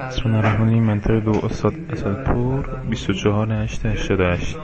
بسم الله الرحمن الرحیم. منطقه دو استاد اسدپور 24/8/88.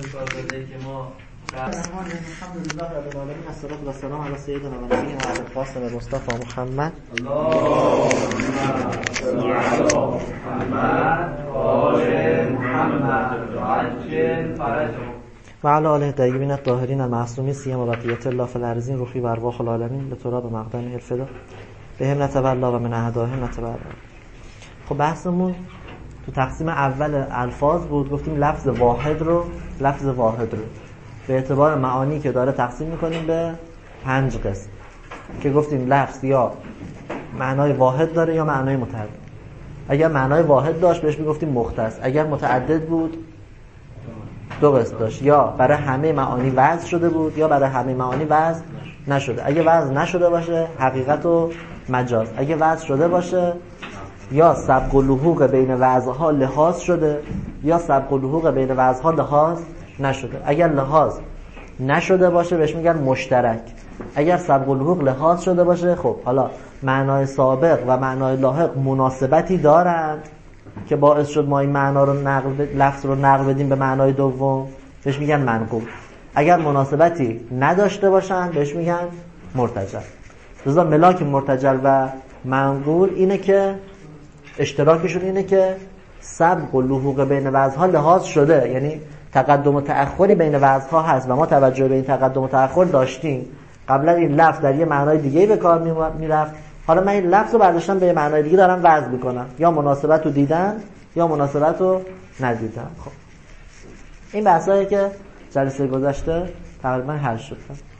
الحمدلله رب العالمین، الصلاة و السلام علی سیدنا و نبینا و القاسم مصطفی محمد. اللهم صل علی محمد و آل محمد و عجل فرجهم و علی آله الطیبین الطاهرین المعصومین سیما بقیة الله فی الارضین روحی و ارواح العالمین به تراب مقدمه الفدا بهم نتولا و من اعدائهم نتبرأ. خب بحثمون تو تقسیم اول الفاظ بود. گفتیم لفظ واحد رو به اعتبار معانی که داره تقسیم میکنیم به 5 قسم که گفتیم لفظ یا معنای واحد داره یا معنای متعدد. اگر معنای واحد داشت بهش میگفتیم مختص، اگر متعدد بود 2 قسم داشت، یا برای همه معانی وضع شده بود یا برای همه معانی وضع نشده. اگه وضع نشده باشه حقیقت و مجاز، اگه وضع شده باشه یا سبق و لحوق بین وضعها لحاظ شده یا سبق و لحوق بین وضعها لحاظ نشده. اگر لحاظ نشده باشه بهش میگن مشترک، اگر سبق و لحوق لحاظ شده باشه خب حالا معنای سابق و معنای لاحق مناسبتی دارند که باعث شد ما این معنا رو لفظ رو نقل بدیم به معنای دوم، بهش میگن منقول. اگر مناسبتی نداشته باشن بهش میگن مرتجل. لذا ملاک مرتجل و منقول اینه که اشتراکشون اینه که سبق و لحوق بین وضعها لحاظ شده، یعنی تقدم و تأخری بین وضعها هست و ما توجه به این تقدم و تأخر داشتیم. قبلا این لفظ در یه معنای دیگه به کار میرفت، حالا من این لفظ رو برداشتم به یه معنای دیگه دارم وضع میکنم، یا مناسبت رو دیدن یا مناسبت رو ندیدن. خب این بحثایی که جلسه گذشته تقریبا حل شد.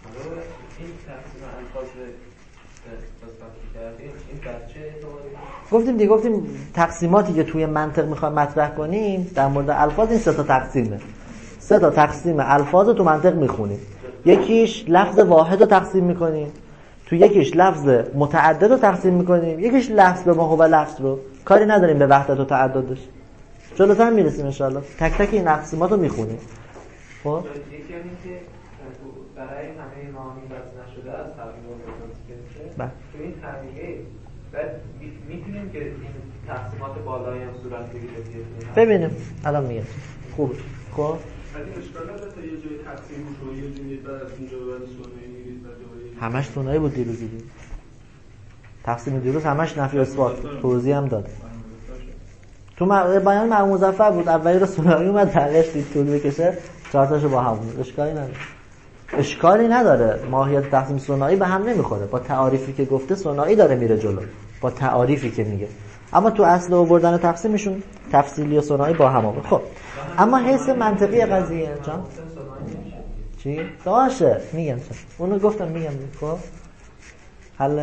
گفتیم تقسیماتی که توی منطق میخوایم مطرح کنیم در مورد الفاظ این 3 تا تقسیمه. 3 تا تقسیم الفاظ رو تو منطق میخونیم. یکیش لفظ واحد رو تقسیم میکنیم، تو یکیش لفظ متعدد رو تقسیم میکنیم، یکیش لفظ به ما هو لفظ رو. کاری نداریم به وحدت و تعددش، جلوتر میرسیم ان شاءالله. تک تک این تقسیمات رو میخونیم. خب یکی اینه که برای همه معانی وضع نشده از تقریبا بله تو این طریقه بعد میتونیم که این تقسیمات بالایی هم صورت بگیره. ببینیم الان میگم خوب. خب ولی اشکال نداره تا یه جای تقسیم شو یه جوری بعد از اونجا بعد ثنایی میگید بعد همش ثنایی بود دیروز دیدیم. تقسیم دیروز همش نفی و اثبات توضیح هم داد. تو بیان مرحوم مظفر بود، اولی رو ثنایی اومد بقیه‌اش طول بکشه 4 تاشو با هم بود. اشکالی نداره. ماهیت تقسیم ثنایی به هم نمیخوره. با تعاریفی که گفته ثنایی داره میره جلو، با تعاریفی که میگه. اما تو اصل آوردن تقسیمشون تفصیلی و ثنایی با هم آورد. خب اما حیث منطقی قضیه جان چی؟ باشه میگم چون اونو گفتم میگم. خب حل.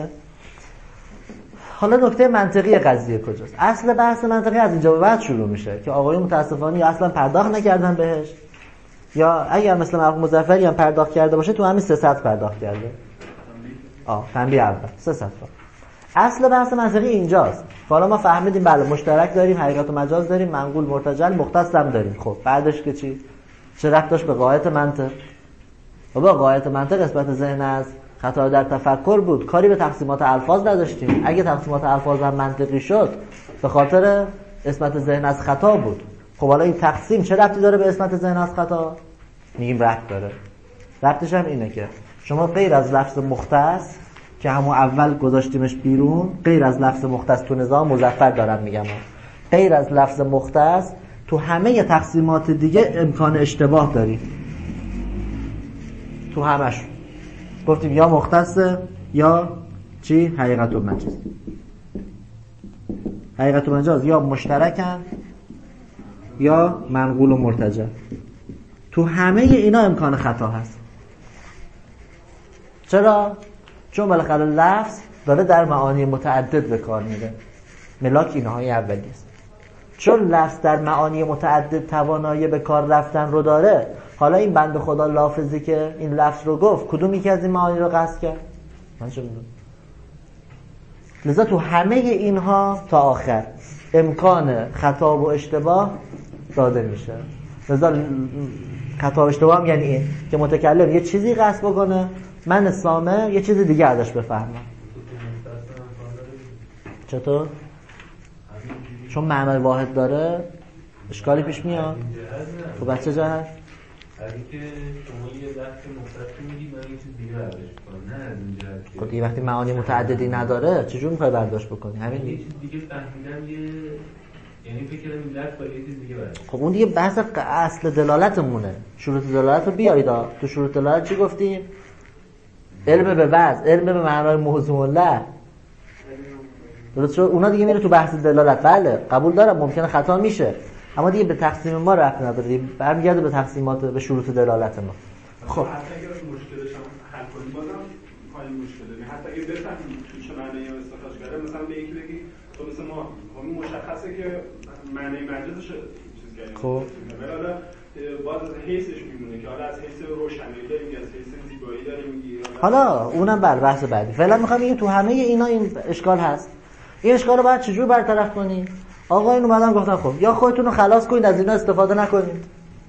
حالا نکته منطقی قضیه کجاست؟ اصل بحث منطقی از اینجا به بعد شروع میشه که آقایون متاسفانه یا اصلا پرداخت نکردن بهش، یا اگر مثل مرحوم مظفری هم پرداخت کرده باشه تو همین 300 پرداخت کرده. تنبیه اول 300. اصل بحث منطقی اینجاست. حالا ما فهمیدیم بله مشترک داریم، حقیقت و مجاز داریم، منقول مرتجل مختص هم داریم. خب بعدش که چی؟ چه ربط داشت به قاعده منطق؟ بابا قاعده منطق اثبات ذهن از خطا در تفکر بود، کاری به تقسیمات الفاظ نداشتیم. اگه تقسیمات الفاظ هم منطقی شد به خاطر اثبات ذهن از خطا بود. خب حالا این تقسیم چه ربطی داره به اثبات ذهن از خطا؟ میگیم ربط داره. ربطش هم اینه که شما غیر از لفظ مختص که همون اول گذاشتیمش بیرون، غیر از لفظ مختص تو نظام مظفر دارم میگم، غیر از لفظ مختص تو همه تقسیمات دیگه امکان اشتباه داریم. تو همش گفتیم یا مختص یا چی؟ حقیقت و مجاز. حقیقت و مجاز یا مشترکن یا منقول و مرتجل. تو همه اینا امکان خطا هست. چرا؟ چون بالاخره لفظ داره در معانی متعدد به کار میره. ملاک اینهای اولی است. چون لفظ در معانی متعدد توانایی به کار رفتن رو داره، حالا این بنده خدا لافظی که این لفظ رو گفت کدوم یکی از این معانی رو قصد کرد؟ من چه میدونم. لذا تو همه اینها تا آخر امکان خطا و اشتباه داده میشه. لذا خطا و اشتباه هم یعنی این که متکلم یه چیزی قصد بکنه، من سامع یه چیز دیگه ازش بفهمم. چطور؟ چون معنای واحد داره اشکالی پیش میاد. تو بچه جهت اگه که شما یه بحث مفصلی میگید من یه چیز دیگه برداشت کنم، نه از این جهت که خب دیگه وقتی معانی متعددی نداره چجور میخوای برداشت بکنی؟ همین یه چیز دیگه فهمیدم، یعنی فکر کردم این درس با یه چیز دیگه برداشت. خب اون دیگه بحث اصل دلالتمونه. شروط دلالت رو بیارید. تو شروط دلالت چی گفتیم؟ علم به وضع، علم به معنای موضوع له. درست شد؟ اونا دیگه میره تو بحث دلالت. بله قبول دارم ممکنه خطا میشه، اما دیگه به تقسیم ما رفت نداره، برمیگرده به تقسیمات، به شروط دلالت ما. خب حتی اگر مشکلش هم حل کنیم بازم خیلی مشکله. حتی اگه بفهمیم تو چه معنی استخراج کرده، مثلا به یکی بگی تو مثل ما مشخصه که معنی مجازش چیز کردیم. خب حالا باز از حیثش میمونه که حالا از حیث روشنایی داریم، از حیث زیبایی داریم میگی. حالا اونم بر بحث بعدی. فعلا میخوام بگم تو همه اینا این اشکال هست. این اشکال رو باید چجور برطرف کنی؟ آقا اینو اومدن گفتن خب یا خودتون رو خلاص کنید از اینا استفاده نکنید،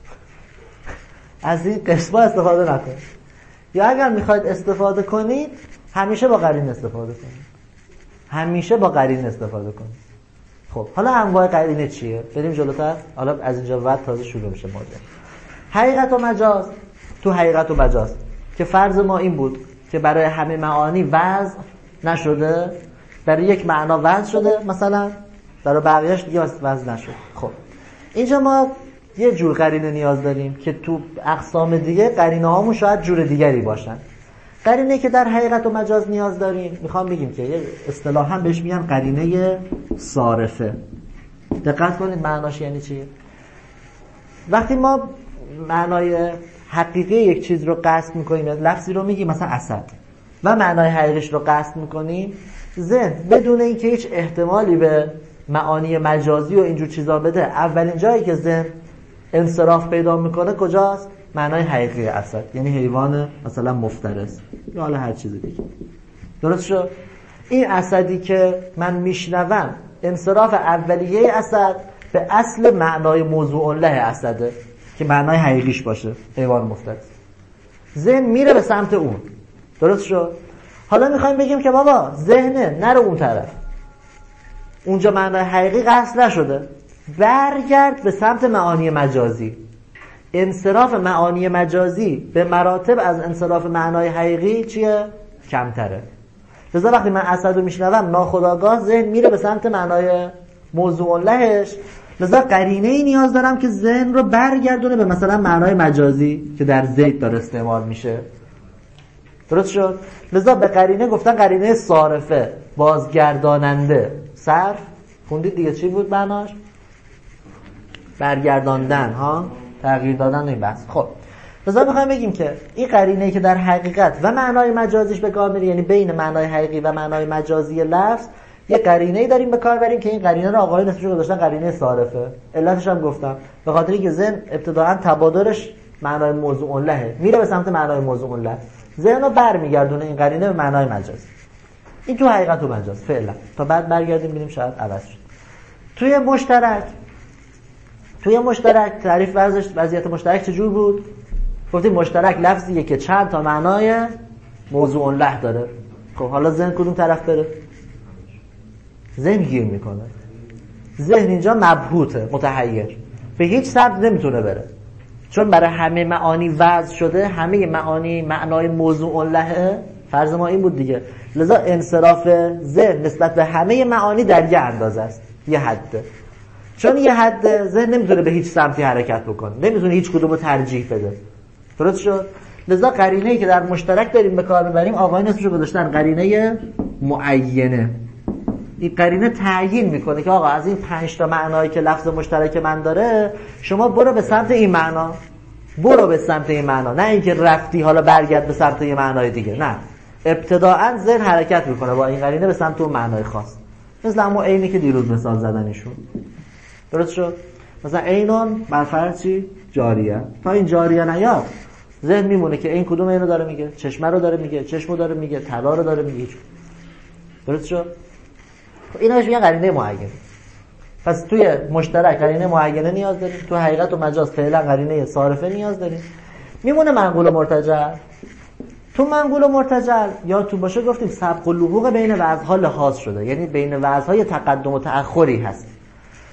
از این قسمت استفاده نکنید، یا اگر میخواید استفاده کنید همیشه با قرین استفاده کنید، همیشه با قرین استفاده کنید. خب حالا انواع قرینه چیه؟ بریم جلوتر. حالا از اینجا بعد تازه شروع میشه ماجرا. حقیقت و مجاز. تو حقیقت و مجاز که فرض ما این بود که برای همه معانی وضع نشده، برای یک معنا وضع شده مثلا، برای بقیه‌اش دیگه وضع نشد. خب اینجا ما یه جور قرینه نیاز داریم که تو اقسام دیگه قرینه هامون شاید جور دیگری باشن. قرینه که در حقیقت و مجاز نیاز داریم میخوام بگیم که یه اصطلاحاً بهش میگن قرینه صارفه. دقت کنید معناش یعنی چیه؟ وقتی ما معنای حقیقی یک چیز رو قصد میکنیم، لفظی رو میگیم مثلا اسد و معنای حقیقیش رو قصد میکنیم، ذهن بدون اینکه هیچ احتمالی به معانی مجازی و اینجور چیزا بده، اولین جایی که ذهن انصراف پیدا میکنه کجاست؟ معنای حقیقی اسد، یعنی حیوان مثلا مفترس یا حالا هر چیز دیگه. درست شد؟ این اسدی که من میشنوم انصراف اولیه اسد به اصل معنای موضوع له اسده که معنای حقیقیش باشه، حیوان مفترس. ذهن میره به سمت اون. درست شد؟ حالا میخوایم بگیم که بابا ذهنه نرو اون طرف، اونجا معنای حقیقی قصد نشده، برگرد به سمت معانی مجازی. انصراف معانی مجازی به مراتب از انصراف معنای حقیقی چیه؟ کمتره. لذا وقتی من اسد رو میشنوم ناخودآگاه ذهن میره به سمت معنای موضوع لهش. لذا قرینه ای نیاز دارم که ذهن رو برگردونه به مثلا معنای مجازی که در زید داره استعمال میشه. درست شد؟ لذا به قرینه گفتن قرینه صارفه، بازگرداننده. صرف خوندید دیگه چی بود معناش؟ برگرداندن ها، تغییر دادن این بحث. خب لذا میخوایم بگیم که این قرینه‌ای که در حقیقت و معنای مجازیش به کار میره، یعنی بین معنای حقیقی و معنای مجازی لفظ یه قرینه‌ای داریم به کار بریم که این قرینه رو آقایون اسمش رو گذاشتن قرینه صارفه. علتش هم گفتم به خاطر اینکه ذهن ابتداءً تبادرش معنای موضوع له، میره به سمت معنای موضوع له، ذهن رو برمیگردونه این قرینه به معنای مجازی. این تو حقیقت و مجاز فعلا، تا بعد برگردیم ببینیم شاید عوض شد. توی مشترک تعریف وضعیت مشترک چجور بود؟ گفتیم مشترک لفظیه که چند تا معنای موضوع له داره. خب حالا ذهن کدوم طرف بره؟ ذهن گیر میکنه. ذهن اینجا مبهوته، متحیر، به هیچ سمت نمیتونه بره، چون برای همه معانی وضع شده، همه معانی معنای موضوع له. فرض ما این بود دیگه. لذا انصراف ذهن نسبت به همه معانی در یه اندازه است، یه حده. چون یه حد ذهن نمیتونه به هیچ سمتی حرکت بکنه، نمیتونه هیچ کدومو ترجیح بده. درست شد؟ لذا قرینه‌ای که در مشترک داریم به کار میبریم آقایون اسمشو گذاشتن قرینه معینه. این قرینه تعیین میکنه که آقا از این 5 تا معنایی که لفظ مشترک من داره شما برو به سمت این معنا، برو به سمت این معنا، نه اینکه رفتی حالا برگرد به سمت یه معنای دیگه. نه، ابتداءً ذهن حرکت میکنه با این قرینه به سمت اون معنای خاص. مثل همون عینی که دیروز مثال زدن ایشون. درست شد؟ مثلا عینون بر فرض چی؟ جاریه. تا این جاریه نیاد ذهن میمونه که این کدوم اینو داره میگه، چشمه رو داره میگه، چشمو داره میگه، طلا رو داره میگه. درست شد؟ اینا بهش میگن قرینه معینه. پس توی مشترک قرینه معینه نیاز داریم، تو حقیقت و مجاز فعلا قرینه صارفه نیاز داریم. میمونه منقول و مرتجل. تو منقول و مرتجل یا تو باشه گفتیم سبق و لحوق بین وضع‌ها لحاظ شده، یعنی بین وضع‌ها تقدم و تأخری هست.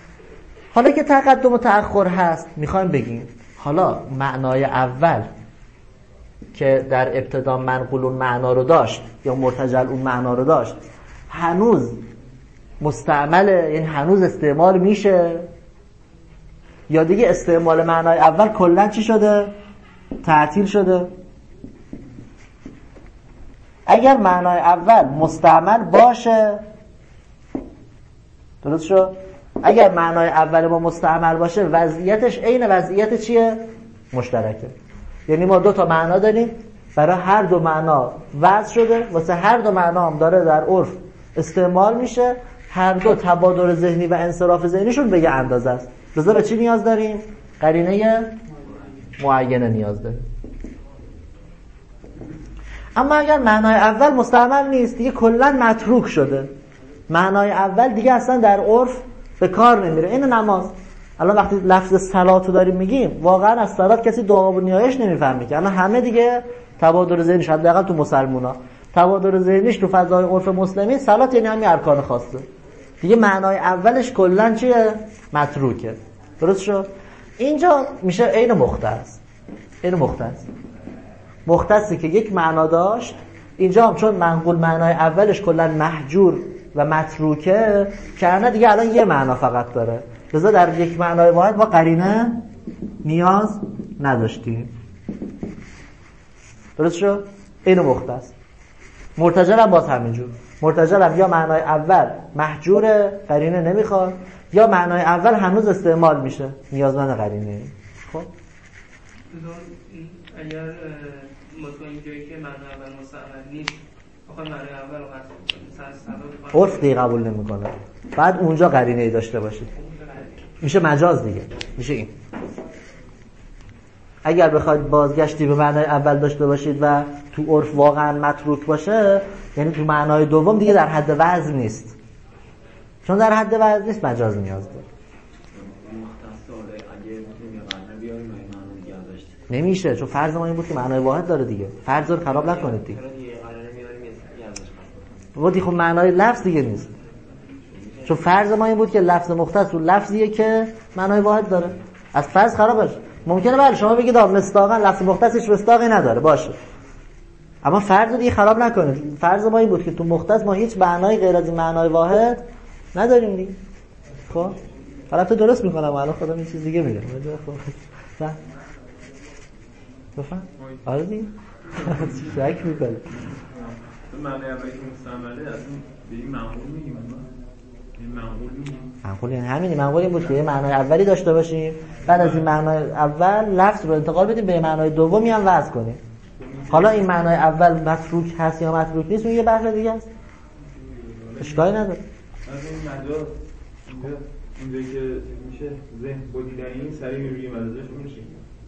حالا که تقدم و تأخر هست میخوایم بگیم حالا معنای اول که در ابتدا منقول اون معنا رو داشت یا مرتجل اون معنا رو داشت هنوز مستعمله، یعنی هنوز استعمال میشه، یا دیگه استعمال معنای اول کلا چی شده؟ تعطیل شده. اگر معنای اول مستعمل باشه، درست شد؟ اگر معنای اول ما مستعمل باشه وضعیتش عین وضعیت چیه؟ مشترکه. یعنی ما دو تا معنا داریم، برای هر دو معنا وضع شده، واسه هر دو معنا هم داره در عرف استعمال میشه، هر دو تبادر ذهنی و انصراف ذهنیشون به یه اندازه است. لذا به چی نیاز داریم؟ قرینه معینه نیاز داریم. اما اگر معنای اول مستعمل نیست، دیگه کلا متروک شده، معنای اول دیگه اصلا در عرف به کار نمیره. این نماز، الان وقتی لفظ صلات رو داریم میگیم، واقعا از صلات کسی دعا و نیایش نمیفهمه که الان همه دیگه تبادر ذهنیش، حداقل تو مسلمونا تبادر ذهنیش تو فضای عرف مسلمین صلات یعنی همین ارکان خاصه دیگه، معنای اولش کلا چیه؟ متروکه. درست شد؟ اینجا میشه عین مختص. عین مختصی که یک معنا داشت، اینجا هم چون منقول معنای اولش کلا محجور و متروکه کرده، دیگه الان یه معنا فقط داره، لذا در یک معنای واحد با قرینه نیاز نداشتیم. درست شد؟ اینو مختص. مرتجل هم باز همینجور. مرتجل هم یا معنای اول محجوره، قرینه نمیخواد، یا معنای اول هنوز استعمال میشه، نیازمند قرینه. خب اگر مثلا اینجایی که معنای اول مستعمل نیست، بخوای معنای اول رو حذف کنیم، عرف دیگه قبول نمیکنه، بعد اونجا قرینه ای داشته باشید، میشه مجاز دیگه، میشه این. اگر بخواید بازگشتی به معنای اول داشته باشید و تو عرف واقعا متروک باشه، یعنی تو معنای دوم دیگه در حد وزن نیست، چون در حد وزن نیست مجاز نیاز داره. نمیشه، چون فرض ما این بود که معنای واحد داره دیگه، فرض رو خراب نکنید دیگه. بودی خب معنای لفظ دیگه نیست، چون فرض ما این بود که لفظ مختص و لفظیه که معنای واحد داره، از فرض خرابش. ممکنه بله شما بگید مصداقا لفظ مختص هیچ مصداقی نداره، باشه، اما فرض رو دیگه خراب نکنید. فرض ما این بود که تو مختص ما هیچ معنای غیر از معنای واحد نداریم دیگه. خب حالا تو درست میکنم، الان خودم این چیز دیگه میگم. خب بفهم؟ آره دیگه شک میکنه. معنی اولی که مستعمله از این به این منقول میگیم، این منقول میگیم. منقول یعنی همینی، منقول این بود که یه معنای اولی داشته باشیم، بعد از این معنای اول لفظ رو انتقال بدیم به معنای دومی هم وضع کنیم. حالا این معنای اول متروک هست یا متروک نیست، اون یه بحث دیگه است، اشکالی نداره. از این مجاز اینجا که میشه ذهن بودیدنی سریع می‌رویم ازش میشه.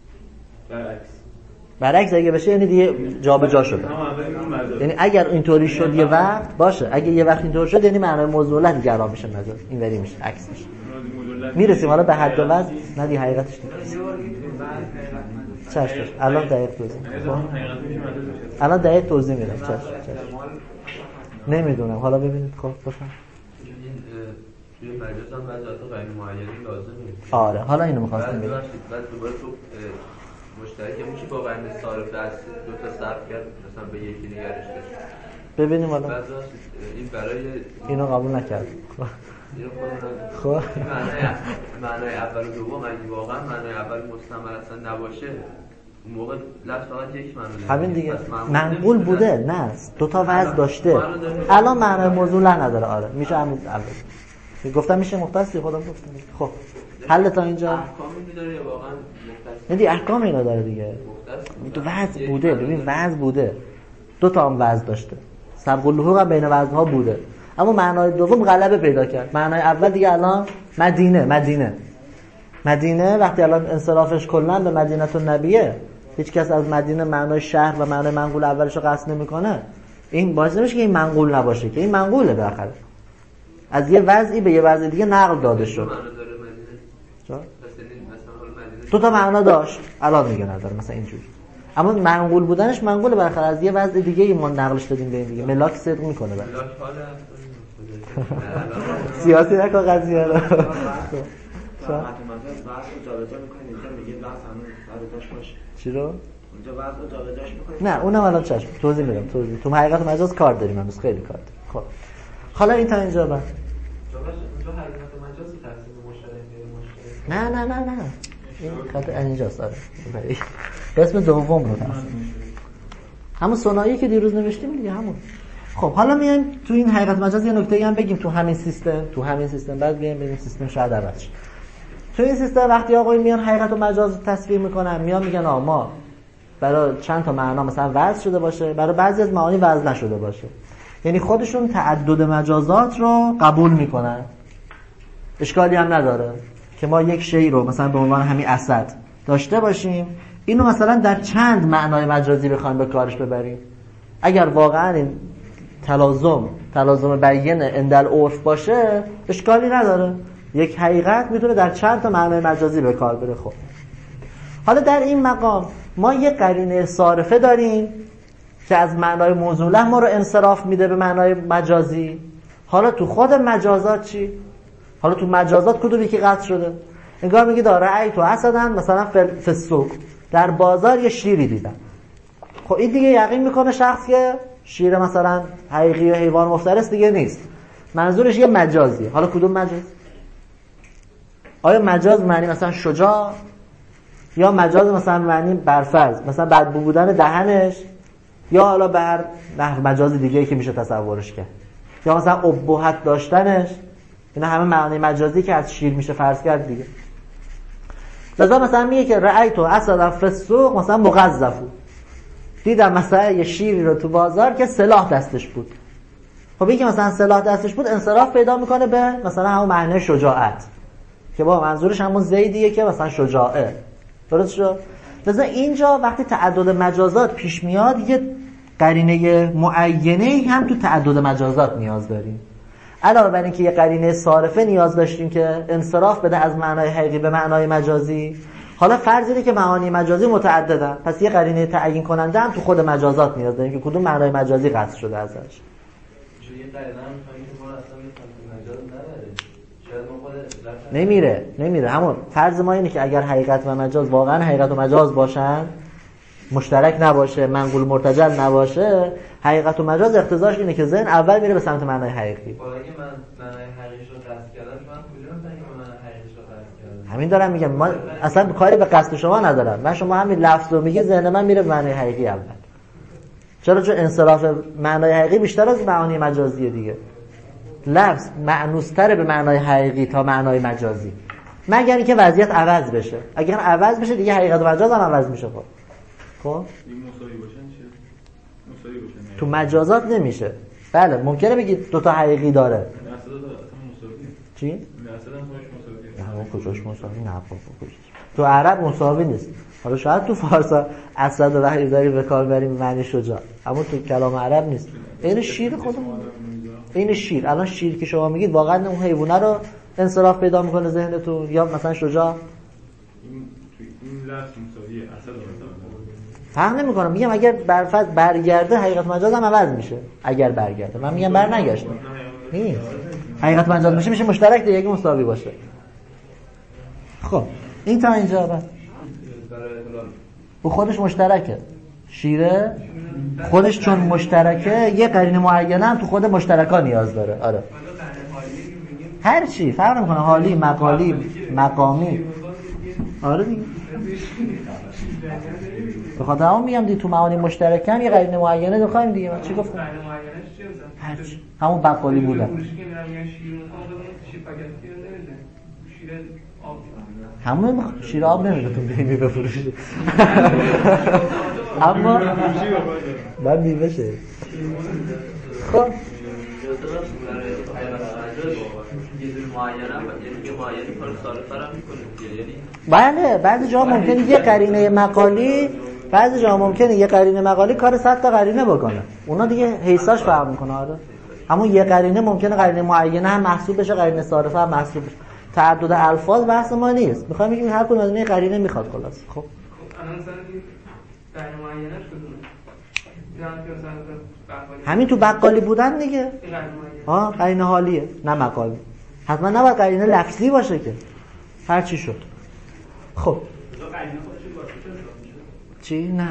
برعکس اگه بشه یعنی دیگه جابجا شده. یعنی اگر اینطوری شد یه وقت باشه، اگه یه وقت اینطور شد یعنی معنای موضوع دیگه جا میشه مجاز، اینوری میشه، عکس میشه. میرسیم حالا به حد و وزن، نه دیگه حقیقتش نیست. چشم الان دقیق توضیح میدم. الان دقیق توضیح میدم. چشم نمیدونم، حالا ببینید. خب بفهم. توی مجاز هم بعضی وقتا غیر معینی لازمه. آره حالا اینو می‌خواستم بگم. بعد دوباره تو مشترک میشه با قرن صارف از دو تا صرف کرد مثلا به یکی نگرش داشت. ببینیم حالا این برای اینو قبول نکرد. اینو خب معنای اول و دوم اگه واقعا معنای اول مستعمل اصلا نباشه، اون موقع لفظ فقط یک معنی داره. همین دیگه منقول بوده، نه دو تا وضع داشته، الان معنای موضوع نداره. آره میشه همین اول گفتم میشه مختصی، خودم گفتم. خب حل تا اینجا احکامی می‌داره یا واقعا مختص؟ ندی احکام اینا داره دیگه. تو وضع بوده، ببین وضع بوده، دو تا هم وضع داشته، سبق اللحوق هم بین وضع‌ها بوده، اما معنای دوم غلبه پیدا کرد. معنای اول دیگه الان مدینه وقتی الان انصرافش کلا به مدینه النبیه، هیچ کس از مدینه معنای شهر و معنای منقول اولش رو قصد نمیکنه، این باعث نمیشه که این منقول نباشه، که این منقوله بالاخره، از یه وضعی به یه وضع دیگه نقل داده شد. دو تا معنا داشت، الان میگه نداره مثلا اینجوری، اما منقول بودنش منقوله بالاخره، از یه وضع دیگه ای ما نقلش دادیم به این دیگه. ملاک صدق میکنه بعد سیاسی نکن قضیه رو. مجاز بعض رو جابجا می‌کنید اینجا میگه بعض همون سر جاش باشه. چی رو؟ اونجا بعض رو جابجاش می‌کنید. نه اونم الان چشم توضیح میدم. تو حقیقت مجاز کار داریم امروز خیلی کار داریم. خب حالا این تا اینجا بعد اونجا حقیقت مجاز تقسیم مشترک غیر مشترک. نه این خط اینجاست. آره قسم دوم رو همون ثنایی که دیروز نوشتیم دیگه همون. خب حالا میایم تو این حقیقت مجاز یه نکته‌ای هم بگیم تو همین سیستم بعد بیایم ببینیم سیستم شاید عوض شه. تو این سیستم وقتی آقای میان حقیقت و مجاز تصویر میکنن میان میگن ما برای چند تا معنا مثلا وضع شده باشه، برای بعضی از معانی وضع نشده باشه. یعنی خودشون تعدد مجازات رو قبول میکنن. اشکالی هم نداره که ما یک شی رو مثلا به عنوان همین اسد داشته باشیم، اینو مثلا در چند معنای مجازی بخوایم به کارش ببریم. اگر واقعا این تلازم بیان اندل عرف باشه اشکالی نداره. یک حقیقت میتونه در چند تا معنای مجازی به کار بره. خب حالا در این مقام ما یک قرینه صارفه داریم که از معنای موضوع له ما رو انصراف میده به معنای مجازی. حالا تو خود مجازات چی؟ حالا تو مجازات کدومی که قطع شده؟ انگار میگی رأی تو اسدن مثلا فسوق در بازار یه شیری دیدم. خب این دیگه یقین میکنه شخص که شیر مثلا حقیقی و حیوان مفترس دیگه نیست، منظورش یه مجازیه. حالا کدوم مجاز؟ آیا مجاز معنی مثلا شجاع، یا مجاز مثلا معنی برفرض مثلا بدبو بودن دهنش، یا حالا بر نحو مجاز دیگه‌ای که میشه تصورش کرد، یا مثلا ابهت داشتنش. اینا همه معنی مجازی که از شیر میشه فرض کرد دیگه. لذا مثلا میگه که رأیتو اسد فسوق مثلا مغذفو، دیدم مثلا یه شیری رو تو بازار که سلاح دستش بود. خب این که مثلا سلاح دستش بود انصراف پیدا میکنه به مثلا همون معنی شجاعت که با منظورش همون زیدیه که مثلا شجاعه. درست شد؟ لذا اینجا وقتی تعدد مجازات پیش میاد یه قرینه معینه هم تو تعدد مجازات نیاز داریم. علاوه بر اینکه یه قرینه صارفه نیاز داشتیم که انصراف بده از معنای حقیقی به معنای مجازی، حالا فرض اینه که معانی مجازی متعددن، پس یه قرینه تعیین کننده هم تو خود مجازات نیاز داریم که کدوم معنای مجازی قطع شده ازش. چون یه قرینه هم می‌خوایم که ما اصلا مجاز نداره. شاید ما خود نمیره. همون فرض ما اینه که اگر حقیقت و مجاز واقعا حقیقت و مجاز باشن، مشترک نباشه، منقول مرتجل نباشه، حقیقت و مجاز اقتضاش اینه که ذهن اول میره به سمت معنای حقیقی. با اینکه من معنای حقیقیش رو قصد کردم، من کجا می‌فهمم که معنای حقیقیش رو قصد کردم؟ همین دارم میگم، ما اصلا کاری به قصد شما ندارم. من شما همین لفظ رو میگی ذهن من میره به معنای حقیقی اول. چرا؟ چون انصراف معنای حقیقی بیشتر از معانی مجازیه دیگه. لفظ معنوستر به معنای حقیقی تا معنای مجازی، مگر اینکه وضعیت عوض بشه. اگر عوض بشه دیگه حقیقت و مجاز هم عوض میشه. خب این مساوی باشن چیه؟ مساوی باشن تو مجازات نمیشه. بله ممکنه بگید دو تا حقیقی داره. اصلا مساوی. چی؟ اصلا مساوی. نه کجاش مساوی؟ نه بابا تو عرب مساوی نیست. حالا شاید تو فارسی اسد و حیدری به کار بریم معنی شجاع، اما تو کلام عرب نیست. این شیر خودمون، این شیر. الان شیر که شما میگید واقعا اون حیوانه رو انصراف پیدا میکنه ذهنتون، یا مثلا شجاع؟ این لفظ مساویه اسد فرق نمیکنه. میگم اگر برفض برگرده حقیقت مجاز هم عوض میشه. اگر برگرده، من میگم بر نگشته نیست، حقیقت مجاز میشه مشترک دیگه اگه مساوی باشه. خب این تا اینجا بعد او خودش مشترکه. شیره خودش چون مشترکه یه قرینه معینه هم تو خود مشترکا نیاز داره. آره هر چی فرق نمیکنه، حالی، مقالی، مقامی. آره دیگه به خاطر همون میگم دیگه تو معانی مشترک هم یه قرینه معینه دخوایم دیگه. من چی گفتم؟ هرچی همون بقالی بودن. همون شیر آب نمیده تو بیمی بفروشی. اما باید میوه شه. خب بله بعضی جا ممکنه یه قرینه مقالی، بعضی جا ممکنه یه قرینه مقالی کار 100 تا قرینه بکنه. اونا دیگه حیثاش فرق میکنه. آره همون یه قرینه ممکنه قرینه معینه هم محسوب بشه، قرینه صارفه هم محسوب بشه. تعدد الفاظ بحث ما نیست. میخوایم بگیم هر کدوم از این قرینه میخواد خلاص. خب الان مثلا قرینه معینش کدومه؟ همین تو بقالی بودن دیگه. قرینه حالیه نه مقالی. حتما نباید قرینه لفظی باشه که. هر چی شد. خب چی؟ نه.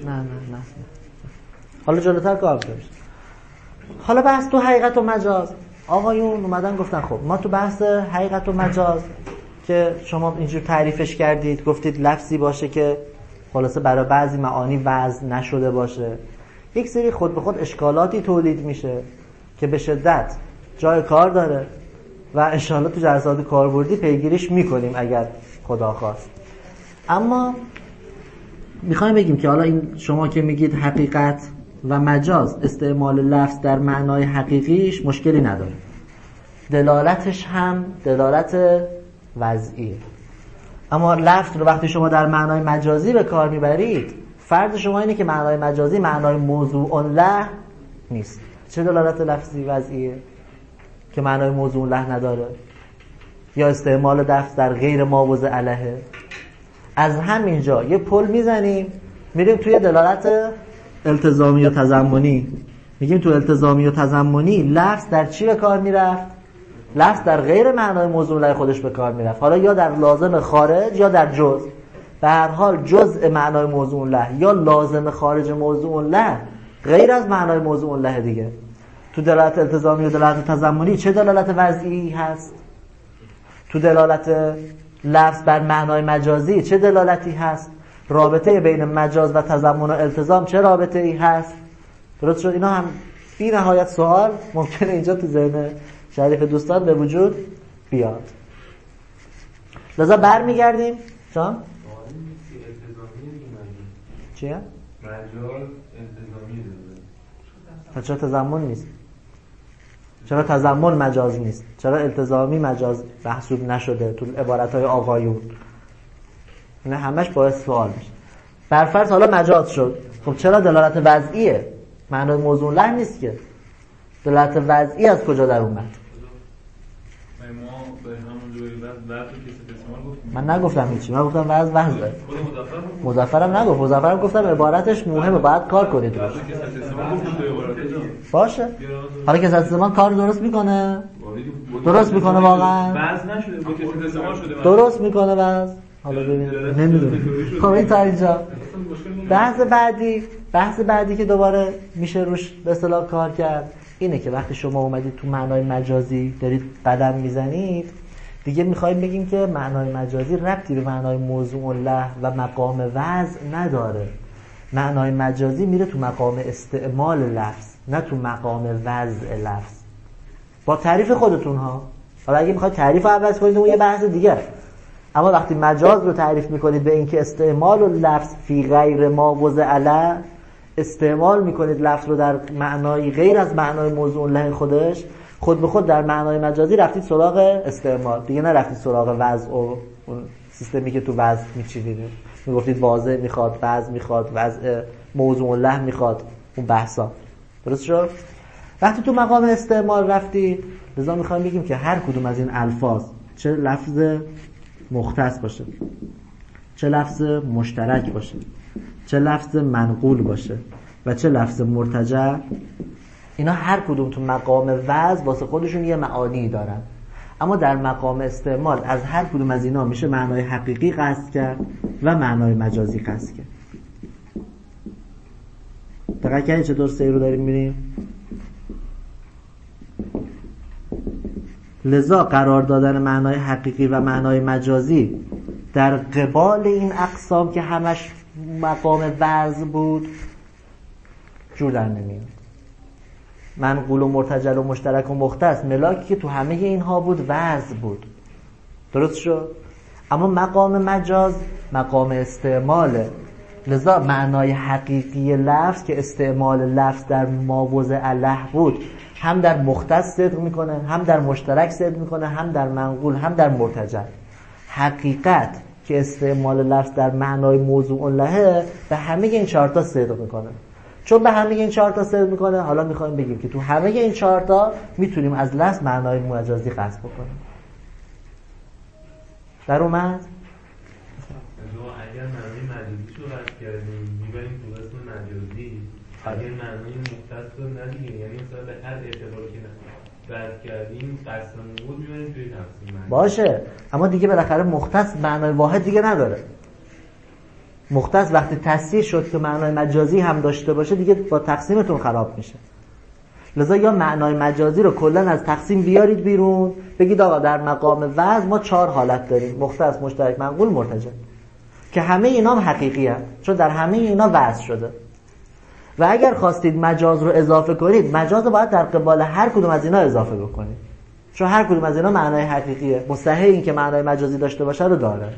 حالا جلوتر کار کنیم. حالا بحث تو حقیقت و مجاز. آقایون اومدن گفتن خب ما تو بحث حقیقت و مجاز که شما اینجور تعریفش کردید، گفتید لفظی باشه که خلاصه برای بعضی معانی وضع نشده باشه، یک سری خود به خود اشکالاتی تولید میشه که به شدت جای کار داره و انشاءالله تو جلسات کاربردی پیگیریش میکنیم اگر خدا خواست. اما میخوایم بگیم که حالا این شما که میگید حقیقت و مجاز استعمال لفظ در معنای حقیقیش مشکلی نداره، دلالتش هم دلالت وضعیه. اما لفظ رو وقتی شما در معنای مجازی به کار میبرید، فرض شما اینه که معنای مجازی معنای موضوع له نیست. چه دلالت لفظی وضعیه که معنای موضوع له نداره؟ یا استعمال لفظ در غیر ماوضع علیه. از همینجا یه پل میزنیم میریم توی دلالت التزامی و تضمنی. میگیم تو التزامی و تضمنی لفظ در چی به کار میرفت؟ لفظ در غیر معنای موضوع له خودش به کار میرفت، حالا یا در لازم خارج یا در جز. به هر حال جزء معنای موضوع له یا لازم خارج موضوع له غیر از معنای موضوع له دیگه. تو دلالت التزامی و دلالت تضمنی چه دلالت وضعی هست؟ تو دلالت لفظ بر معنای مجازی چه دلالتی هست؟ رابطه بین مجاز و تضمن و التزام چه رابطه ای هست؟ درست شد؟ اینا هم بی نهایت سوال ممکنه اینجا تو ذهن شریف دوستان به وجود بیاد. لذا برمیگردیم جان؟ چیه؟ مجاز التزامی داره. چرا تضمن نیست؟ چرا تضمن مجاز نیست؟ چرا التزامی مجاز محسوب نشده تو عبارتهای آقایون؟ اینا همش باعث سوال میشه. برفرض حالا مجاز شد، خب چرا دلالت وضعیه؟ معنای موضوع له نیست که. دلالت وضعی از کجا در اومد؟ من نگفتم هیچی، من گفتم وضع. مظفرم نگفت. مظفرم گفتم عبارتش مهمه، باید کار کنید روش. باشه. حالا که استثمان کار درست میکنه؟ درست میکنه واقعا؟ درست میکنه بس. حالا ببینید نمیدونم. خب این تا اینجا. بحث بعدی که دوباره میشه روش به اصطلاح کار کرد اینه که وقتی شما اومدید تو معنای مجازی دارید قدم میزنید، دیگه میخوایم بگیم که معنای مجازی ربطی به معنای موضوع له و مقام وضع نداره. معنای مجازی میره تو مقام استعمال لفظ، نه تو مقام وضع لفظ. با تعریف خودتون ها. حالا اگه میخواید تعریف رو عوض کنید اون یه بحث دیگه. اما وقتی مجاز رو تعریف میکنید به اینکه استعمال لفظ فی غیر ماوضع له، استعمال میکنید لفظ رو در معنای غیر از معنای موضوع له خودش، خود به خود در معنای مجازی رفتید سراغ استعمال، دیگه نرفتید سراغ وضع و اون سیستمی که تو وضع میچینید. میگفتید واضع میخواد، وضع میخواد، وضع موضوع له میخواد، اون بحثا. درست شد؟ وقتی تو مقام استعمال رفتید، لذا میخوایم بگیم که هر کدوم از این الفاظ، چه لفظ مختص باشه، چه لفظ مشترک باشه، چه لفظ منقول باشه و چه لفظ مرتجع، اینا هر کدوم تو مقام وضع واسه خودشون یه معانی دارن. اما در مقام استعمال از هر کدوم از اینا میشه معنای حقیقی قصد کرد و معنای مجازی قصد کرد. دقیق کردید چطور سیر رو داریم میریم؟ لذا قرار دادن معنای حقیقی و معنای مجازی در قبال این اقسام که همش مقام وضع بود جور در نمیاد. منقول و مرتجل و مشترک و مختص ملاکی که تو همه اینها بود وضع بود. درست شد؟ اما مقام مجاز مقام استعماله. لذا معنای حقیقی لفظ که استعمال لفظ در ماوضع له بود هم در مختص صدق میکنه، هم در مشترک صدق میکنه، هم در منقول، هم در مرتجل. حقیقت که استعمال لفظ در معنای موضوع له به همه این چهارتا صدق میکنه. چون به همه این چهارتا صدق میکنه، حالا میخوایم بگیم که تو همه این چهارتا میتونیم از لفظ معنای مجازی قصد بکنیم. در اومد؟ اگر معنای مجازی رو قصد کردیم میبریم تو قسم مجازی، اگر معنای مختص رو ندیگیم، یعنی مثلا به هر اعتباری که رد کردیم قسممون بود میبریم توی تقسیم باشه، اما دیگه بالاخره مختص معنای واحد دیگه نداره. مختص وقتی تصحیح شد که معنای مجازی هم داشته باشه دیگه با تقسیمتون خراب میشه. لذا یا معنای مجازی رو کلا از تقسیم بیارید بیرون، بگید آقا در مقام وزن ما 4 حالت داریم: مختص، مشترک، منقول، مرتجع، که همه اینا هم حقیقی هست چون در همه اینا وضع شده. و اگر خواستید مجاز رو اضافه کنید، مجاز رو باید در قبال هر کدوم از اینا اضافه بکنید، چون هر کدوم از اینا معنای حقیقیه، مستحیل این که معنای مجازی داشته باشه رو داره.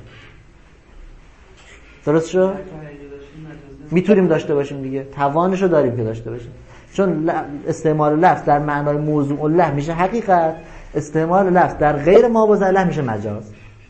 درست شد؟ میتونیم داشته باشیم دیگه، توانشو داریم که داشته باشیم، چون استعمال لفظ در معنای موضوع الله میشه حقیقت، استعمال لفظ در غیر مابوضع الله میشه مجاز.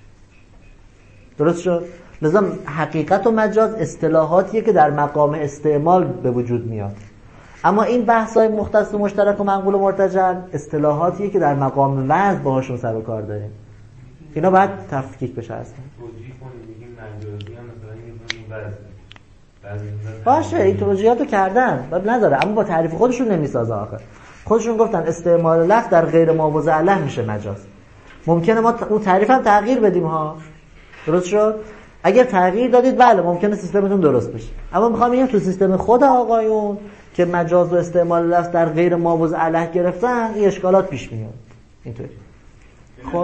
درست شد؟ لذا حقیقت و مجاز اصطلاحاتیه که در مقام استعمال به وجود میاد، اما این بحث‌های مختص و مشترک و منقول و مرتجع اصطلاحاتیه که در مقام وضع باهاشون سر و کار داریم. اینا باید تفکیک بشه اصلا. توجیه کنیم بگیم مجازی هم مثلا این وزن باشه، این توجیهاتو کردن باب نداره، اما با تعریف خودشون نمیسازه. آخر خودشون گفتن استعمال لفظ در غیر مابوضع الله میشه مجاز. ممکنه ما اون تعریف هم تغییر بدیم ها. درست شد؟ اگر تغییر دادید بله ممکنه سیستمتون درست بشه، اما میخوام بگم تو سیستم خود آقایون که مجاز و استعمال لفظ در غیر مابوضع الله گرفتن این اشکالات پیش میاد. اینطوری خب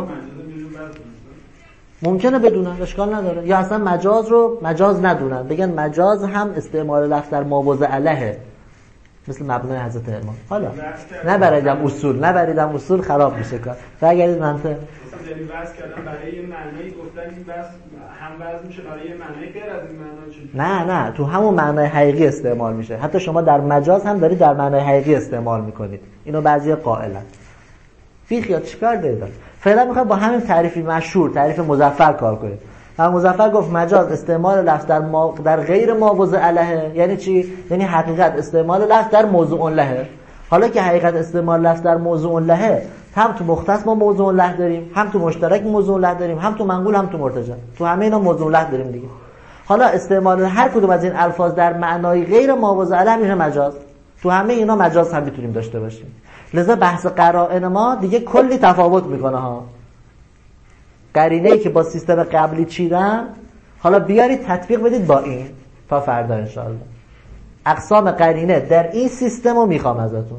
ممکنه بدونن، اشکال نداره، یا اصلا مجاز رو مجاز ندونن، بگن مجاز هم استعمال لفظ در مابوضع الهه، مثل مبنای حضرت امام. حالا نبریدم اصول خراب میشه کار. برگردید منطق. مثلا یعنی وضع کردن برای یه معنی گفتن این وضع هم وضع میشه برای یه معنی غیر از این معنی. نه تو همون معنای حقیقی استعمال میشه. حتی شما در مجاز هم دارید در معنای حقیقی استعمال میکنید. اینو بعضیا قائلن. بیخیال چیکار دارید؟ فعلا میخوام با همین تعریفی مشهور، تعریف مظفر کار کنیم. مظفر گفت مجاز استعمال لفظ در غیر مابوضع الهه. یعنی چی؟ یعنی حقیقت استعمال لفظ در موضوع لهه. حالا که حقیقت استعمال لفظ در موضوع لهه، هم تو مختص ما موضوع له داریم، هم تو مشترک موضوع له داریم، هم تو منقول هم تو مرتجع، تو همه اینا موضوع له داریم دیگه. حالا استعمال هر کدوم از این الفاظ در معنای غیر مابوضع اله میشه مجاز. تو همه اینا مجاز هم میتونیم داشته باشیم. لذا بحث قرائن ما دیگه کلی تفاوت میکنه ها. قرینه‌ای که با سیستم قبلی چیدم حالا بیارید تطبیق بدید با این تا فردا انشاءالله. اقسام قرینه در این سیستم رو میخوام ازتون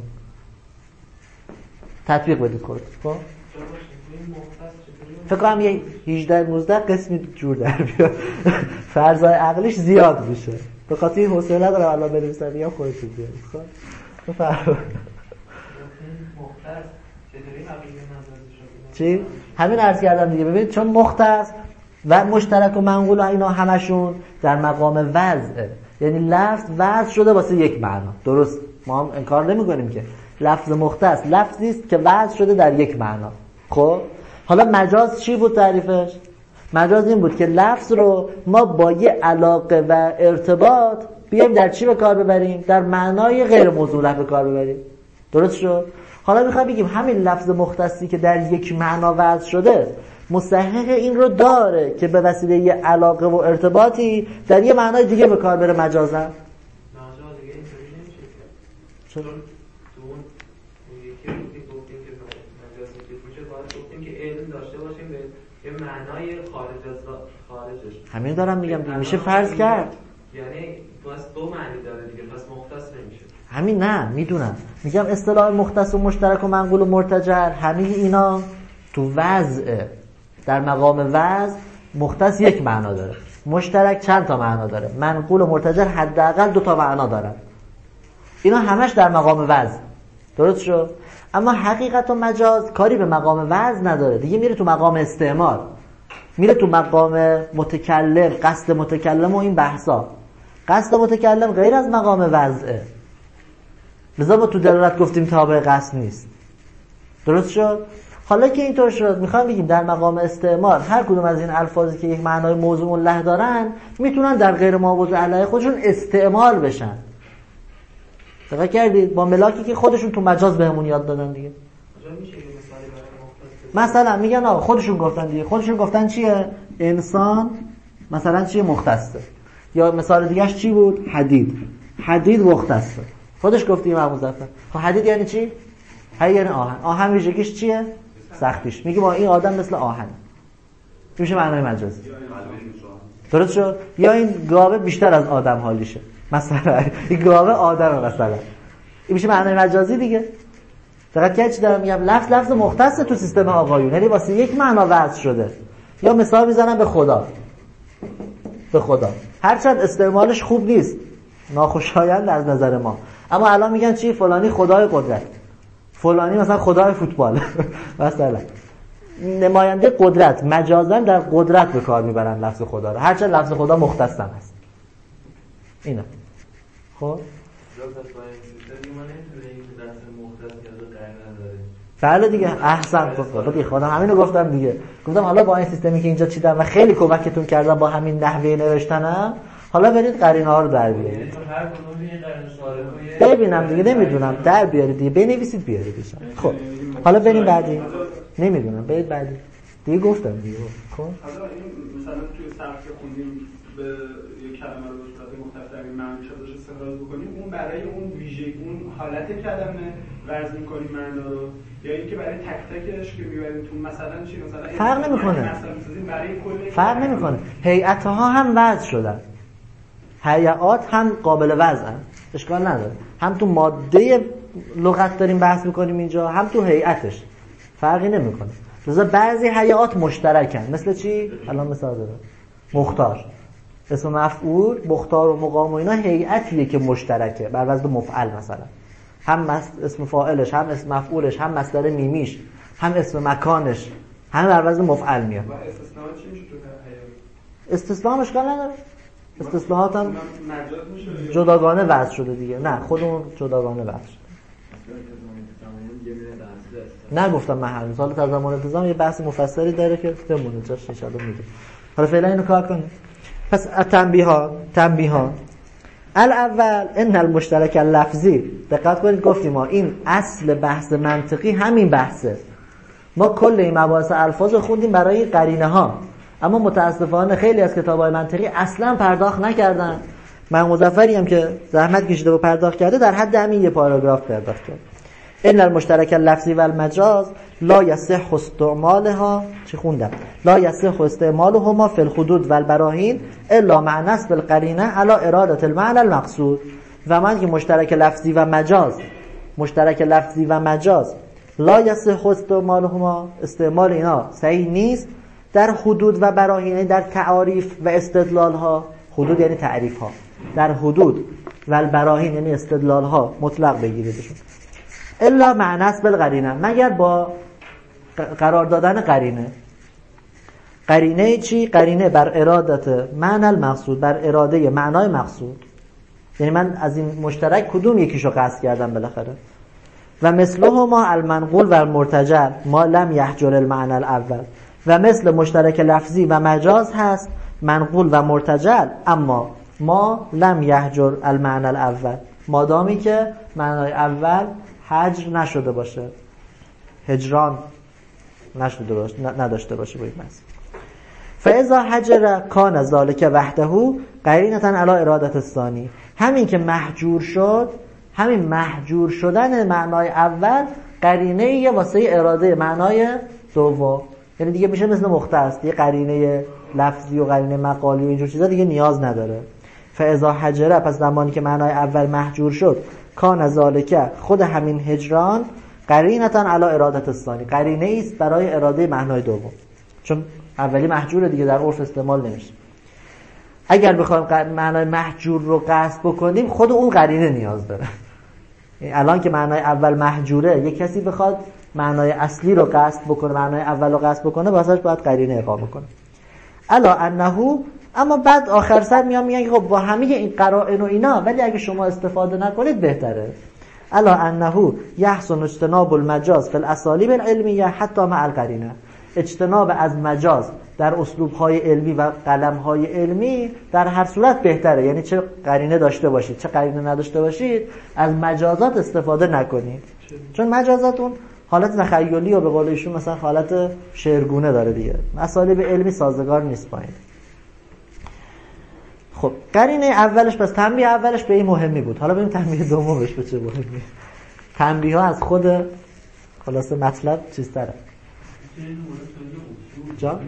تطبیق بدید خود. خب فکر کنم یه 18-19 قسمی جور در بیاد. فرضای عقلیش زیاد میشه. به خاطر این حوصله ندارم الان بنویسم یا خودتون بیارید. خب بفرمایید. چی؟ همین عرض کردم دیگه. ببینید چون مختص و مشترک و منقول و اینا همشون در مقام وضعه، یعنی لفظ وضع شده واسه یک معنا. درست؟ ما هم انکار نمی کنیم که لفظ مختص لفظی است که وضع شده در یک معنا. خب حالا مجاز چی بود تعریفش؟ مجاز این بود که لفظ رو ما با یه علاقه و ارتباط بیایم در چی به کار ببریم؟ در معنای غیر موضوع له به کار ببریم. درست شد؟ حالا میخوام بگیم همین لفظ مختصی که در یک معنا وضع شده مستحق این رو داره که به وسیله یه علاقه و ارتباطی در یه معنای دیگه به کار بره مجازا. مجاز دیگه اینطوری نمیشه. چون تو اون یکی رو گفتیم که مجاز میشه باید گفتیم که علم داشته باشیم به یه معنای خارجش. همین دارم میگم میشه فرض کرد. یعنی پس دو معنی داره دیگه، پس مختص نمیشه. همین نه میدونم، میگم اصطلاح مختص و مشترک و منقول و مرتجع همه اینا تو وضع، در مقام وضع مختص یک معنا داره، مشترک چند تا معنا داره، منقول و مرتجع حداقل 2 تا معنا دارن. اینا همش در مقام وضع. درست شد؟ اما حقیقت و مجاز کاری به مقام وضع نداره دیگه، میره تو مقام استعمال، میره تو مقام متکلم، قصد متکلم و این بحثا. قصد متکلم غیر از مقام وضعه، لذا ما تو دلالت گفتیم تابع قصد نیست. درست شد؟ حالا که اینطور شد میخوام بگیم در مقام استعمال هر کدوم از این الفاظی که یک معنای موضوع له دارن میتونن در غیر مابوضع اله خودشون استعمال بشن. دقیق کردید؟ با ملاکی که خودشون تو مجاز بهمون یاد دادن دیگه. مثلا میگن آقا خودشون گفتن دیگه، خودشون گفتن چیه؟ انسان مثلا چیه؟ مختصه. یا مثال دیگهش چی بود؟ حدید مختصه. خودش گفتی امام مظفر. خب حدید یعنی چی؟ حی یعنی آهن. آهن ویژگیش چیه؟ سختیش. میگه ما این آدم مثل آهن. میشه معنای مجازی. درست شد؟ یا این گاوه بیشتر از آدم حالیشه. مثلا این گاوه آدمه مثلا. این میشه معنای مجازی دیگه. دقت کردید چی دارم میگم؟ لفظ مختص تو سیستم آقایون، یعنی واسه یک معنا وضع شده. یا مثال میزنم به خدا. به خدا. هرچند استعمالش خوب نیست، ناخوشایند از نظر ما، اما الان میگن چی؟ فلانی خدای قدرت، فلانی مثلا خدای فوتبال مثلا نماینده قدرت. مجازا در قدرت به کار میبرن لفظ خدا رو، هرچند لفظ خدا مختص هم هست. اینا خب بله دیگه، احسن گفتم. خودم همینو گفتم دیگه. گفتم حالا با این سیستمی که اینجا چیدم و خیلی کمکتون کردم با همین نحوه نوشتنم، حالا برید قرینه ها رو در بیارید. ببینم دیگه، نمیدونم در بیارید دیگه، بنویسید بیارید. خب حالا بریم بعدی. نمیدونم برید بعدی دیگه. گفتم دیگه. خب حالا این مثلا توی صرف که خوندیم به یک کلمه رو به صورت مختصر معنیش ازش استفاده بکنیم، اون برای اون ویژگی، اون حالت کلمه وزن می‌کنیم معنا رو، یا اینکه برای تک تکش که می‌بریم تو مثلا چی، مثلا فرق نمی‌کنه. برای کل فرق نمی‌کنه. هیئت‌ها هم وضع شدن، هیئات هم قابل وضعن، اشکال نداره. هم تو ماده لغت داریم بحث می‌کنیم اینجا، هم تو هیئتش فرقی نمی‌کنه. لذا بعضی هیئات مشترکن. مثل چی؟ الان مثال دارم. مختار، اسم مفعول، مختار و مقام و اینا هیئتیه که مشترکه بر وزن مفعل. مثلا هم اسم فاعلش، هم اسم مفعولش، هم مصدر میمیش، هم اسم مکانش، همه بر وزن مفعل میاد. و استثناء چی میشه تو هیئت؟ استثناء اشکال نداره. استثناءات هم جداگانه وضع شده دیگه. نه خودمون جداگانه وضع شده. نگفتم محل. مثال تضمن التزام یه بحث مفصلی داره که بمونه جاش ان شاء الله میگه. حالا فعلا اینو کار کنیم. پس تنبیها الاول ان المشترک اللفظی. دقت کنید گفتیم ما این اصل بحث منطقی همین بحثه. ما کل این مباحث الفاظ رو خوندیم برای قرینه ها، اما متاسفانه خیلی از کتاب‌های منطقی اصلا پرداخت نکردن. من مظفری هم که زحمت کشیده و پرداخت کرده در حد همین یه پاراگراف پرداخت کرد. ان المشترک اللفظی و المجاز لا یصح استعمالها. چی خوندم؟ لا یصح استعمالهما فی الحدود و البراهین الا مع نصب القرینه علی اراده المعنى المقصود. و من که مشترک لفظی و مجاز لا یصح استعمالهما، استعمال اینا صحیح نیست در حدود و براهین، در تعاریف و استدلال ها. حدود یعنی تعریف ها، در حدود و البراهین یعنی استدلال ها مطلق بگیریدشون. الا مع نصب القرینه، مگر با قرار دادن قرینه. قرینه چی؟ قرینه بر ارادت معنی المقصود، بر اراده معنای مقصود. یعنی من از این مشترک کدوم یکیشو قصد کردم بالاخره. و مثلهما المنقول و المرتجل ما لم یحجر المعنى الاول. و مثل مشترک لفظی و مجاز هست منقول و مرتجل، اما ما لم یحجر المعنى الاول، مادامی که معنای اول حجر نشده باشه، هجران نشده باشه، نداشته باشه. باید مثلا فاذا حجر کان ذلک وحده قرینه علی اراده الثانی. همین که محجور شد، همین محجور شدن معنای اول قرینه یه واسه اراده معنای دوم. یعنی دیگه میشه مثل مختص، دیگه قرینه لفظی و قرینه مقالی و اینجور چیزا دیگه نیاز نداره. فاذا حجر، پس زمانی که معنای اول محجور شد، کان ذالک، خود همین هجران قرینتان علی اراده الثانی، قرینه است برای اراده معنای دوم، چون اولی محجور دیگه در عرف استعمال نمیشه. اگر بخوایم معنای محجور رو قصد بکنیم، خود اون قرینه نیاز داره. الان که معنای اول محجوره، یک کسی بخواد معنای اصلی رو قصد بکنه، معنای اول رو قصد بکنه، واسش باید قرینه اقامه کنه. الا انه، اما بعد آخر سر میگن خب با همه این قرائن و اینا، ولی اگه شما استفاده نکنید بهتره. الا انه یحسن اجتناب المجاز فی الاسالیب العلمیه حتی مع القرینه. اجتناب از مجاز در اسلوب‌های علمی و قلم‌های علمی در هر صورت بهتره. یعنی چه قرینه داشته باشید چه قرینه نداشته باشید، از مجازات استفاده نکنید، چون مجازاتون حالت تخیلی و به قول ایشون مثلا حالت شعرگونه داره دیگه، اسالیب علمی سازگار نیست با این. خب قرینه اولش، پس تنبیه اولش به این مهمی بود. حالا بریم تنبیه دومش به چه مهمی. تنبیه ها از خود خلاصه مطلب چیز تره جا؟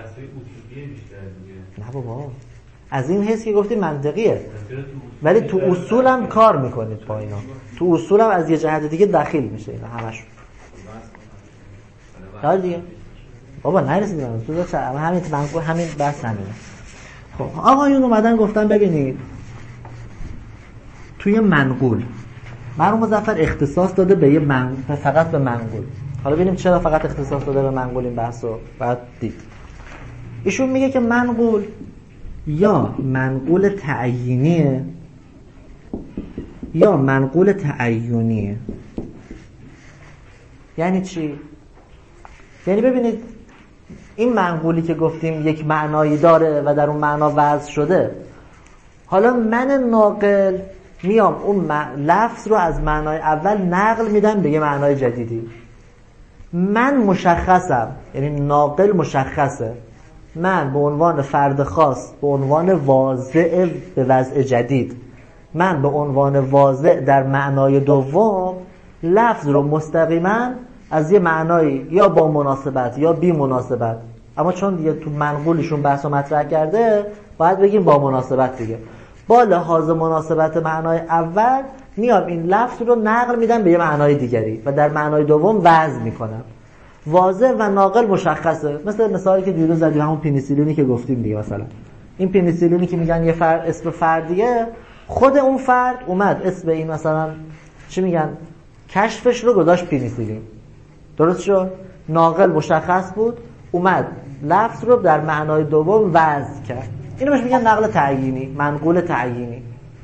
نه بابا از این حیث که گفتیم منطقیه، ولی تو اصول هم کار میکنید با اینا، تو اصول هم از یه جهت دیگه دخیل میشه اینا همشون. حال دیگه بابا نرسیدیم تو چه همین بحث همینه. خب آقایون اومدن گفتن ببینید توی منقول مرحوم مظفر اختصاص داده به فقط به منقول. حالا ببینیم چرا فقط اختصاص داده به منقول این بحثو بعد دید. ایشون میگه که منقول یا منقول تعیینیه یا منقول تعیینیه. یعنی چی؟ یعنی ببینید این منقولی که گفتیم یک معنایی داره و در اون معنا وضع شده، حالا من ناقل میام اون لفظ رو از معنای اول نقل میدم به یه معنای جدیدی. من مشخصم، یعنی ناقل مشخصه، من به عنوان فرد خاص، به عنوان واضع به وضع جدید، من به عنوان واضع در معنای دوم لفظ رو مستقیما از یه معنایی یا با مناسبت یا بی مناسبت، اما چون دیگه تو منقولشون بحث رو مطرح کرده باید بگیم با مناسبت دیگه، با لحاظ مناسبت معنای اول میام این لفظ رو نقل میدم به یه معنای دیگری و در معنای دوم وضع میکنم. واضح و ناقل مشخصه. مثالی که دیروز زدیم همون پنیسیلینی که گفتیم دیگه، مثلا این پنیسیلینی که میگن یه اسم فردیه، خود اون فرد اومد اسم این مثلا چی میگن کشفش رو گذاشت پنیسیلین، درست شد؟ ناقل مشخص بود، اومد لفظ رو در معنای دوم وضع کرد. اینو بهش میگن نقل تعیینی، منقول تعیینی.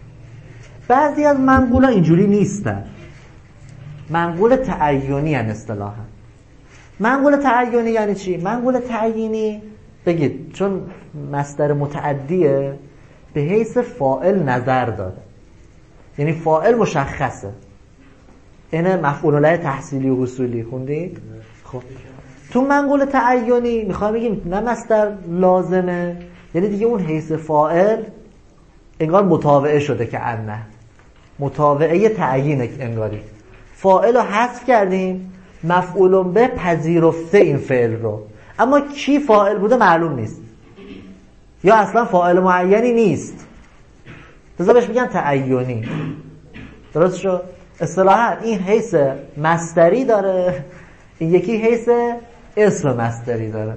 بعضی از منقولا اینجوری نیستن، منقول تعیینی ان اصطلاحا. منقول تعیینی یعنی چی؟ منقول تعیینی بگید چون مصدر متعدیه به حیث فاعل نظر داره، یعنی فاعل مشخصه. اینه مفعول له تحصیلی و حصولی خوندید؟ خب تو منقول تعیینی میخوام بگیم نه مصدر لازمه، یعنی دیگه اون حیث فاعل انگار متابعه شده که انه متابعه تعیین، انگاری فاعل رو حذف کردیم، مفعول به پذیرفته این فعل رو، اما کی فاعل بوده معلوم نیست یا اصلا فاعل معینی نیست، لذا بهش میگن تعیینی. درست شد؟ اصطلاحا این حیث مصدری داره، این یکی حیث اسم مصدری داره.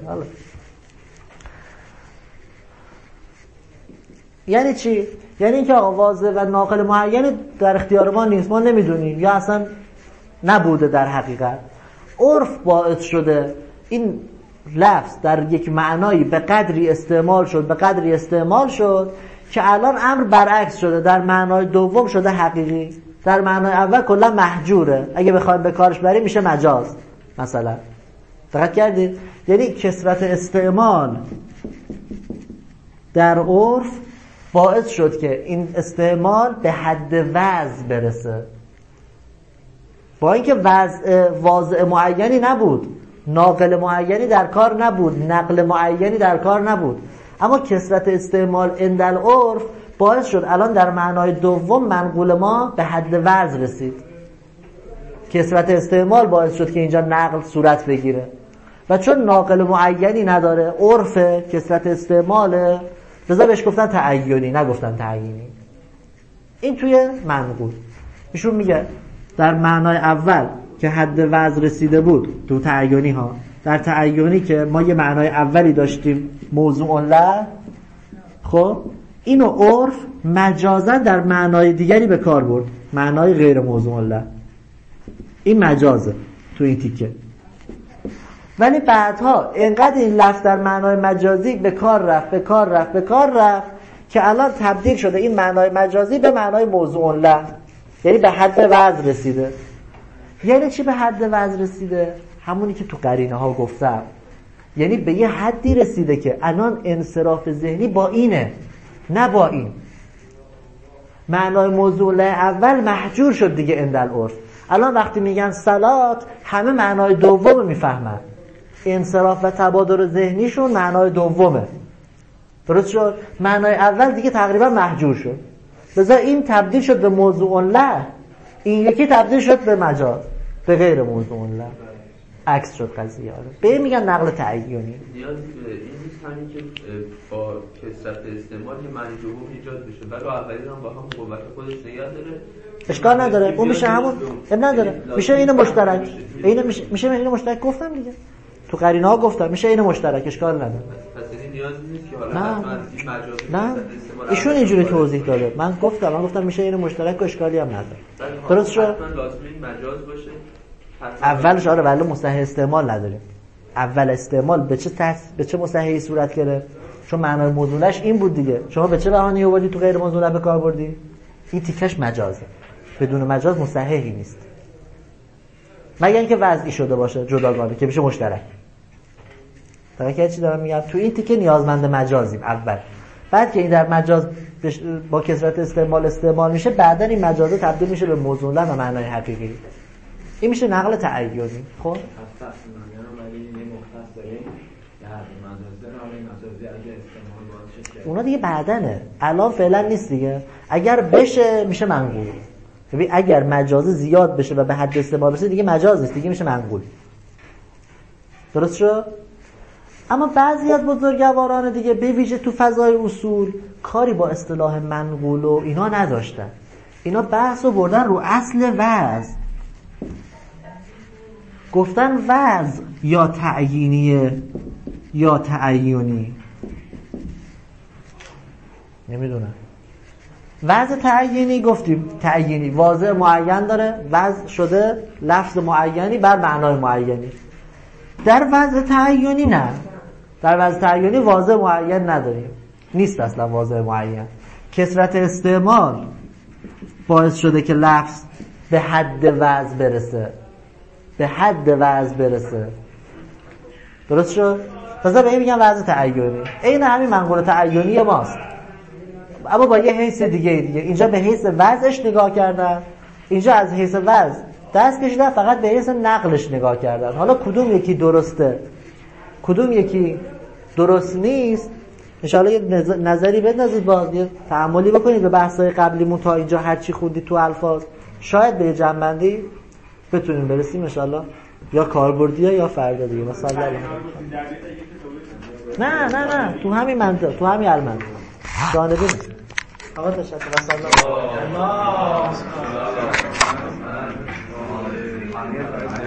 یعنی چی؟ یعنی اینکه واضح و ناقل معین در اختیار ما نیست، ما نمیدونیم یا اصلا نبوده در حقیقت. عرف باعث شده این لفظ در یک معنایی به قدری استعمال شد که الان امر برعکس شده، در معنای دوم شده حقیقی، در معنای اول کلا محجوره، اگه بخوایم به کارش بریم میشه مجاز مثلا. دقت کردید؟ یعنی کثرت استعمال در عرف باعث شد که این استعمال به حد وضع برسه، با اینکه واضع معینی نبود، ناقل معینی در کار نبود، نقل معینی در کار نبود، اما کثرت استعمال عند العرف باعث شد الان در معنای دوم منقول ما به حد وضع رسید. کثرت استعمال باعث شد که اینجا نقل صورت بگیره و چون ناقل معینی نداره، عرف کثرت استعماله، لذا بهش گفتن تعیینی نگفتن تعیینی. این توی منقول. ایشون میگه در معنای اول که حد وضع رسیده بود تو تعیینی ها، در تعیینی که ما یه معنای اولی داشتیم موضوع له، خب اینو عرف مجازا در معنای دیگری به کار برد، معنای غیر موضوع له. این مجازه تو این تیکه، ولی بعدها انقدر این لفظ در معنای مجازی به کار رفت که الان تبدیل شده این معنای مجازی به معنای موضوع له، یعنی به حد وضع رسیده. یعنی چی به حد وضع رسیده؟ همونی که تو قرینه ها گفتم، یعنی به یه حدی رسیده که الان انصراف ذهنی با اینه نه با این. معنای موضوع له اول محجور شد دیگه عند العرف. الان وقتی میگن صلات همه معنای دوم میفهمن، انصراف و تبادر ذهنیشون معنای دومه. درست شد؟ معنای اول دیگه تقریبا محجور شد، لذا این تبدیل شد به موضوع له، این یکی تبدیل شد به مجاز، به غیر موضوع له. عکس شد قضیه. آره به این میگن نقل تعیینی. نیازی به این نیست همین که با کثرت استعمال یه معنی دوم ایجاد بشه، ولی اولی هم با هم قوت خودش نگه داره. اشکال نداره، اون میشه همون، نداره، میشه اینو مشترک، اینو میشه اینو مشترک گفتم دیگه، تو قرینه ها گفتم میشه اینو مشترک، اشکال نداره. پس این نیازی نیست که حالا حتما این مجازی نه ایشون اینجوری توضیح داده، من گفتم میشه اینو مشترک و اشکالی هم نداره. درست شد؟ حتما لازم این مجاز باشه. اولش آره ولی مصحح استعمال نداریم. اول استعمال به چه مصححی صورت گرفت؟ چون معنای موضوعش این بود دیگه. شما به چه بهانه‌ای آوردی تو غیر موضوع به کار بردی؟ این تیکش مجازه. بدون مجاز مصححی نیست. مگر اینکه وضعی شده باشه جداگانه که بشه مشترک. فقط که چی دارم میگم؟ تو این تیکه نیازمند مجازیم اول. بعد که این در مجاز با کثرت استعمال میشه، بعدن این مجازه تبدیل میشه به موضوع و معنای حقیقی. این میشه نقل تعیینی. خب اونا دیگه بعدنه، الان فعلا نیست دیگه. اگر بشه میشه منقول. ببین اگر مجاز زیاد بشه و به حد استعمال بشه دیگه مجاز نیست، دیگه میشه منقول. درست شد؟ اما بعضی از بزرگواران دیگه به ویژه تو فضای اصول کاری با اصطلاح منقول و اینا نداشتن. اینا بحث رو بردن رو اصل وضع. گفتن وضع یا تعیینیه یا تعیینی. نمیدونم. وضع تعیینی گفتیم، تعیینی واضح معین داره، وضع شده لفظ معینی بر معنای معینی. در وضع تعیینی نه، در وضع تعیینی واضح معین نداریم، نیست اصلا واضح معین. کثرت استعمال باعث شده که لفظ به حد وضع برسه، به حد وضع برسه. درست شد؟ پس به این میگن وضع تعیینی. این همین منقول تعیینی ماست، اما با یه حیث دیگه. اینجا به حیث وضعش نگاه کردن، اینجا از حیث وضع دست کشیدن، فقط به حیث نقلش نگاه کردن. حالا کدوم یکی درسته کدوم یکی درست نیست، انشاءالله یه نظری بندازید، باز یه تأملی بکنید به بحث‌های قبلیمون تا اینجا هر چی خوندید تو الفاظ، شاید به جنبندی بتونیم برسیم انشاءالله، یا کاربردیه یا فردا دیگه. مثلا نه تو همین منطق، تو همین علم جانبی نیست. آقا تشکر. الله